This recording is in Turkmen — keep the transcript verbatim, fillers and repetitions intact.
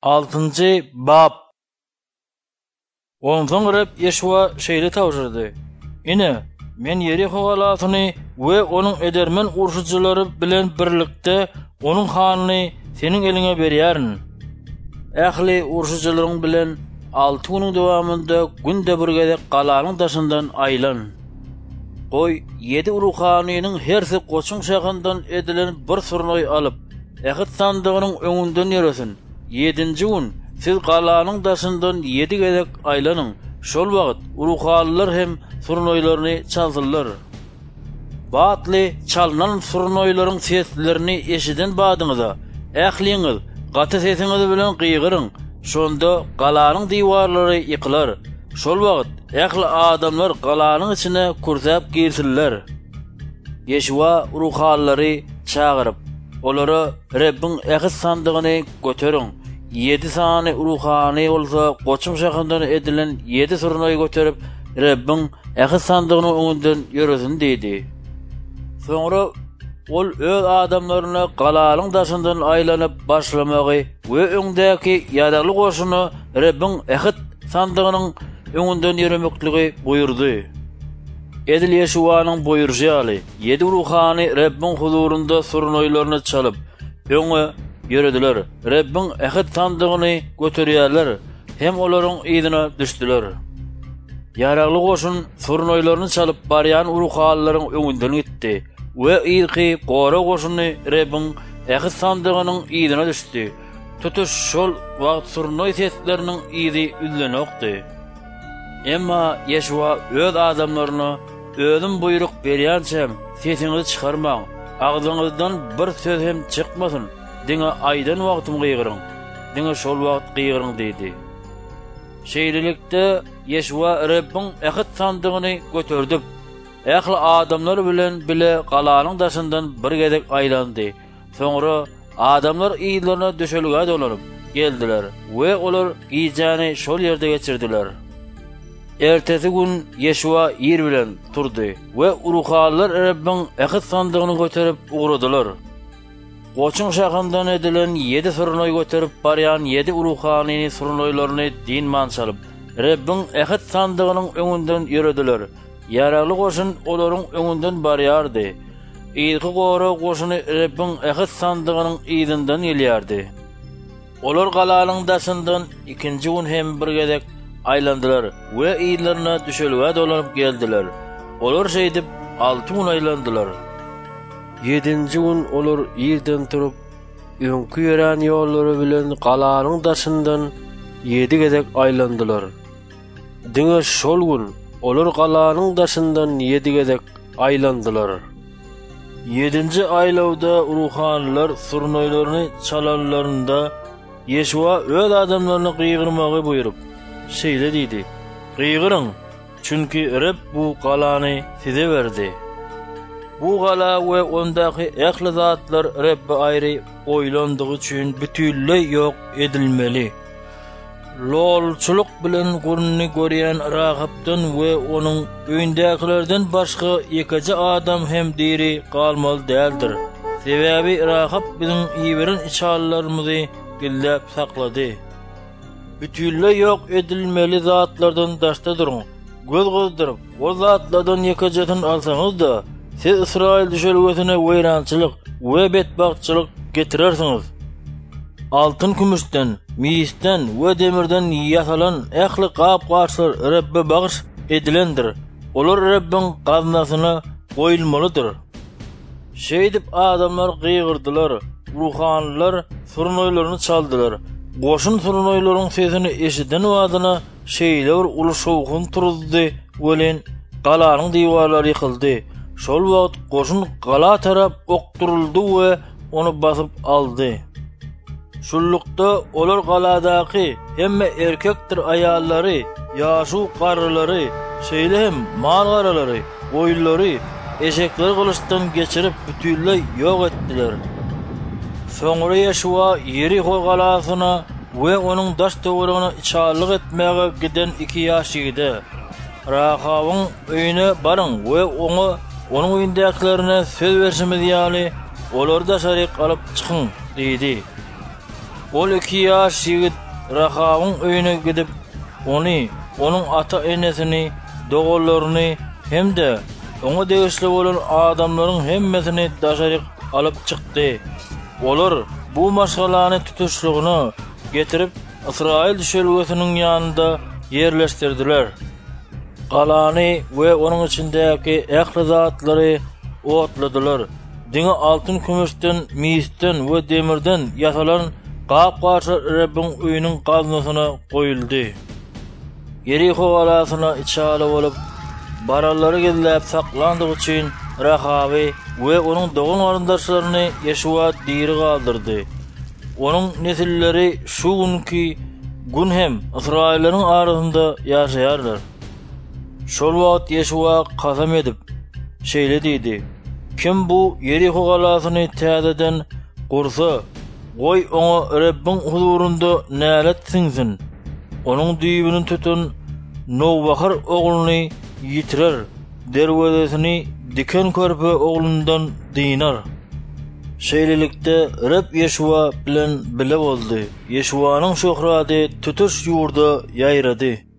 altıncı bab. Ondan rep Yeşua şeýle tawjurdy. Ine, men Yeriko galatyny we onun edermen urşujylary bilen birlikde onun hanyny seniň eliňe berýärin. Ähli urşujylaryň bilen altı güniň dowamında günde bir gezek galanyň daşyndan aýlan. Oy yedi uruhanynyň hersi goçun şahyndan edilen bir surnoy alyp, ähit sandygynyň öňünden ýöresin. Yedinci gün siz galanyň daşyndan yedi gezek aýlanyň. Şol wagt uruhalylar hem surnoýlaryny çaldyrlar. Batly çalnan surnoýlaryň seslerini eşiden badyňyza, ähliňiz gaty sesiňiz bilen gıygyryň. Şonda galanyň diwarlary ýykylar. Şol wagt ähli adamlar galanyň içine kursap girsinler. Yeşua uruhallary çağırıp, olara Rabbin ähit sandygyny göteriň. Yedi sany uruhany bolsa goçun şahyndan edilen yedi surnoy göterip Rabbin ähit sandygyny öňünden ýöresin dedi. Soňra ol öz adamlaryna galanyň daşyndan aýlanyp başlamagy we öňdäki ýaragly goşuny Rabbin ähit sandygynyň öňünden ýöremekligi buyurdy. Edil Yeşuanyň buyurjaly yedi uruhany Rabbin huzurunda surnoýlaryny çalyp öňe ýörediler. Rabbin ähit sandygyny göterýärler hem olaryň ýygyna düşdiler. Ýaragly goşun surnoýlaryny çalyp barýan uruhallaryň öňünden gitdi we ýyky gora goşuny Rabbin ähit sandygynyň ýygyna düşdi. Tutuş şol wagt surnoý sesleriniň ýygy ülenokdy. Emma Yeşua öz adamlaryna özüm buyruk berýänçem sesiňizi çykarmaň, agzyňyzdan bir söz hem çykmasyn. Diňe aýdan wagtym gıygyryň. Diňe şol wagt gıygyryň dedi. Şeýlelikde Yeşua Rabbin ähit sandygyny göterdip, ähli adamlar bilen bile galanyň daşyndan bir gezek aýlandy. Soňra adamlar ýylaryna döşelge dolanyp geldiler we olar ýyjany şol ýerde geçirdiler. Ertesi gün Yeşua ýer bilen turdy we uruhallar Rabbin ähit sandygyny göterip ugradylar. Goçun şahyndan edilen yedi surnoy göterip barýan yedi uruhanyny surnoýlaryny dinman çalyp, Rabbin ähit sandygynyň öňünden ýörediler. Ýaragly goşun olaryň öňünden barýardy. Ýyky gora goşuny Rabbin ähit sandygynyň ýygynden gelýärdi. Olar galanyň daşyndan ikinji gün hem bir gezek aýlandylar we ýylaryna düşelge dolanyp geldiler. Olar şeýdip altı gün aýlandylar. Yedinci gün olar ýerden turup, öňkü ýören ýollary bilen galanyň daşyndan yedi gezek aýlandylar. Diňe şol gün olar galanyň daşyndan yedi gezek aýlandylar. Yedinci aýlawda uruhanlar surnoýlaryny çalanlarynda Yeşua öz adamlaryny gıygrmagy buyurup, şeýle diýdi: "Gıygyryň, çünki Rabb bu galany size berdi." Bu gala we ondaky ähli zatlar Rabbe aýry oýlandygy üçin bütünlüğ ýok edilmeli. Lolçuluk bilen gurny görýän Rahapdan we onuň öýündekilerden başga ýekiji adam hem diri galmaly däldir. Sebäbi Rahap biziň ýebirin içallarymyzy gillep saklady. Bütünlüğ ýok edilmeli zatlardan daşda durun. Göz gozdurup, o zatlardan ýekijini alsaňyz-da, siz İsrail düşelgesine weýrançylyk we betbagtçylyk getirersiniz. Altyn kümüşden, misden we demirden ýasalan ähli gap-garçlar Rabbe bagyş edilendir. Olar Rabbiň gaznasyna goýulmalydyr. Şeýdip adamlar gıygyrdylar, ruhanlylar surnoýlaryny çaldylar. Goşun surnoýlaryň sesini eşiden wadyna şeýle bir uly şowkun turdy, welen galanyň diwarlary ýykyldy. Şol wagt goşun gala tarap okturuldy we onu basyp aldy. Şullukda olar galadaky hemme erkekdir aýallary, ýaşu garrylary, şeýle hem mal garrylary, oýullary, eşekleri kılıçdan geçirip bütünlüğ ýok etdiler. Soňra Yeşua Yeriko galasyna we onuň daş döwrüne içallyk etmäge giden iki ýaş ýigide Rahabyň öýüne baryň we oňa onun öýündekilerine söz berşimiz ýaly olar da şaryk alyp çykyň diýdi. Ol iki ýaş ýigit Rahabyň öýüne gidip, ony, onuň ata-enesini, dogolaryny hemde oňa degişli bolan adamlaryň hemmesini daşaryk alyp çykdy. Olar bu maşgalany tutuşlugyny getirip Israil düşelgesiniň ýanynda ýerleşdirdiler. Galany we onuň içindäki ähli zatlary otladylar. Diňe altyn kümüşden, misden we demirden ýasalan gap-garşy Rabbiň öýüniň gaznasyna goýuldy. Yeriko galasyna içali bolup, barallary gezläp saklandygy üçin Rahaby we onuň dogan warandaşlaryny Ýeşua diri galdyrdy. Onuň nesilleri şu günki gün hem Israilleriň arasynda ýaşaýarlar. Şol wagt Ýeşua kasam edip şeýle diýdi: "Kim bu Yeriko galasyny täzeden gursa, goý oňa Rabbiň huzurunda nälet siňsin. Onuň düýbüni tutun Nowbahar ogluny ýitirer, derwezesini diken körpe oglundan dinar." Şeýlelikde Rab Ýeşua bilen bile boldy. Ýeşuanyň şöhrati tutuş ýurda ýaýrady.